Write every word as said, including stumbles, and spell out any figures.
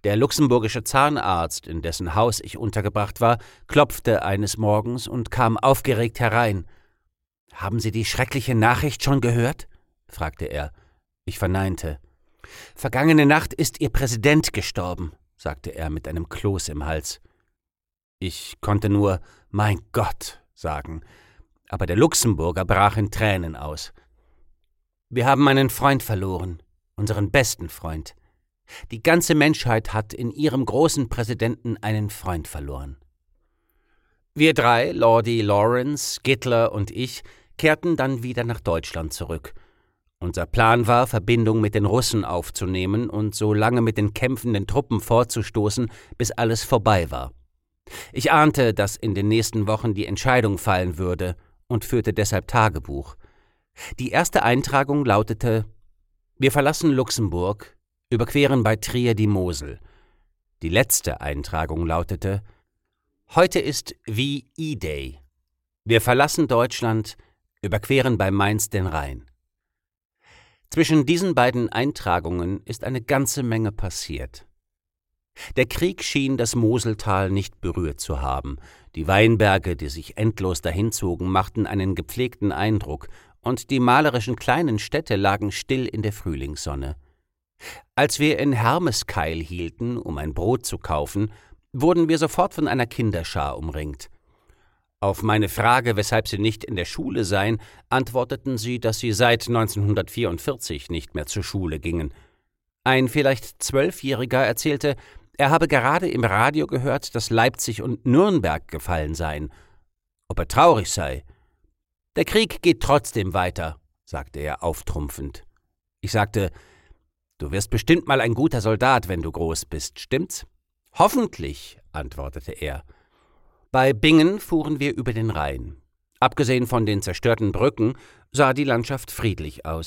Der luxemburgische Zahnarzt, in dessen Haus ich untergebracht war, klopfte eines Morgens und kam aufgeregt herein. »Haben Sie die schreckliche Nachricht schon gehört?« fragte er. Ich verneinte. »Vergangene Nacht ist Ihr Präsident gestorben«, sagte er mit einem Kloß im Hals. Ich konnte nur »Mein Gott« sagen, aber der Luxemburger brach in Tränen aus. »Wir haben einen Freund verloren, unseren besten Freund. Die ganze Menschheit hat in ihrem großen Präsidenten einen Freund verloren.« Wir drei, Lordi Lawrence, Gittler und ich, kehrten dann wieder nach Deutschland zurück. Unser Plan war, Verbindung mit den Russen aufzunehmen und so lange mit den kämpfenden Truppen vorzustoßen, bis alles vorbei war. Ich ahnte, dass in den nächsten Wochen die Entscheidung fallen würde und führte deshalb Tagebuch. Die erste Eintragung lautete: Wir verlassen Luxemburg, überqueren bei Trier die Mosel. Die letzte Eintragung lautete: Heute ist V E-Day. Wir verlassen Deutschland, überqueren bei Mainz den Rhein. Zwischen diesen beiden Eintragungen ist eine ganze Menge passiert. Der Krieg schien das Moseltal nicht berührt zu haben. Die Weinberge, die sich endlos dahinzogen, machten einen gepflegten Eindruck, und die malerischen kleinen Städte lagen still in der Frühlingssonne. Als wir in Hermeskeil hielten, um ein Brot zu kaufen, wurden wir sofort von einer Kinderschar umringt. Auf meine Frage, weshalb sie nicht in der Schule seien, antworteten sie, dass sie seit neunzehnhundertvierundvierzig nicht mehr zur Schule gingen. Ein vielleicht Zwölfjähriger erzählte, er habe gerade im Radio gehört, dass Leipzig und Nürnberg gefallen seien. Ob er traurig sei? »Der Krieg geht trotzdem weiter«, sagte er auftrumpfend. Ich sagte, »Du wirst bestimmt mal ein guter Soldat, wenn du groß bist, stimmt's?« »Hoffentlich«, antwortete er. Bei Bingen fuhren wir über den Rhein. Abgesehen von den zerstörten Brücken sah die Landschaft friedlich aus.